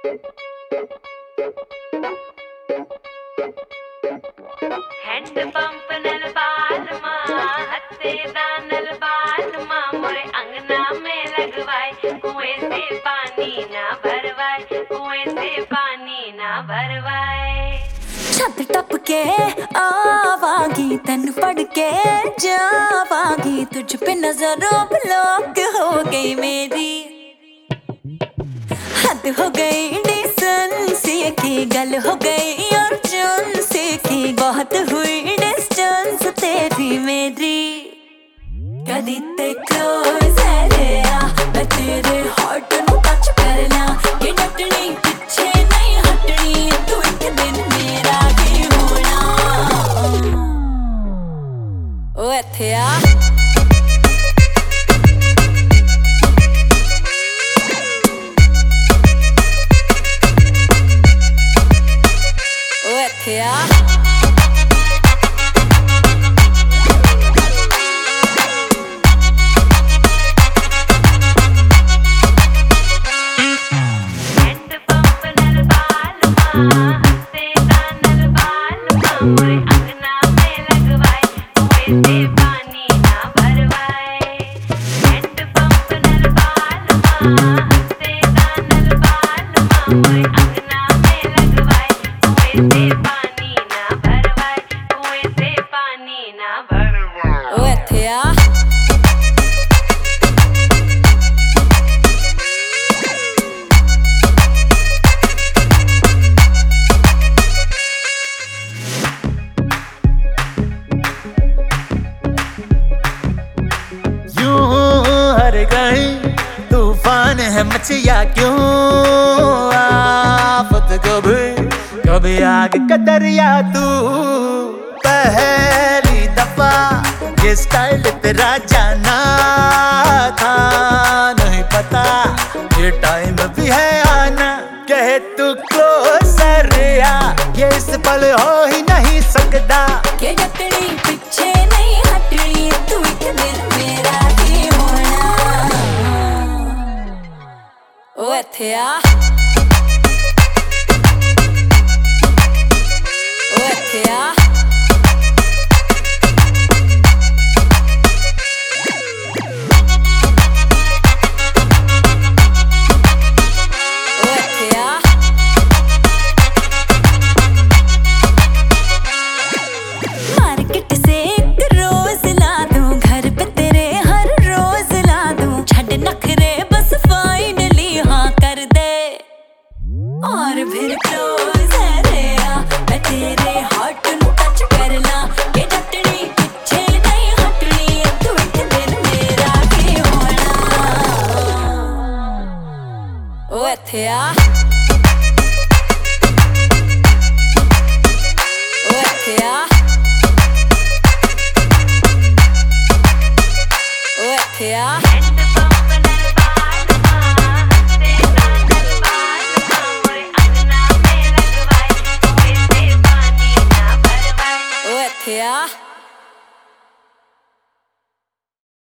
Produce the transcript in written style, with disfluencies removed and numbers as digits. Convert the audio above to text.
Hand pump नल बाल माँ हत्ते दानल बाल माँ मोरे अंगना में लगवाए कुएं से पानी ना भरवाए कुएं से पानी ना भरवाए। छत टप के आवागी तन पढ़ के जावागी तुझ पे नजरों ब्लॉक हो गई मेरी हद हो गई डिसेंसी की गल हो गई और जुनसी की बहुत हुई डिस्टेंस तेरी मेरी कदी ते क्लोज है रे आ मैं तेरे हार्ट नु टच करना कि डटनी पीछे नहीं हटनी तू एक दिन मेरा ही होना ओ इत्थे आ Yeah. तूफान है मचिया क्यों आफत कभी आग का दरिया तू पहली दफा ये स्टाइल तेरा जाना था नहीं पता ये टाइम भी है आना कहे तू क्लोजर आ ये इस पल हो ही नहीं सकता के डटनी पीछे नहीं हटनी तू एक दिन मेरा ही होना ओ इत्थे आ ओ इत्थे आ और फिर क्लोज है रे आ मैं तेरे हार्ट नु टच करना ये डटनी पीछे नहीं हटनी तू एक दिन मेरा ही होना ओ इत्थे आ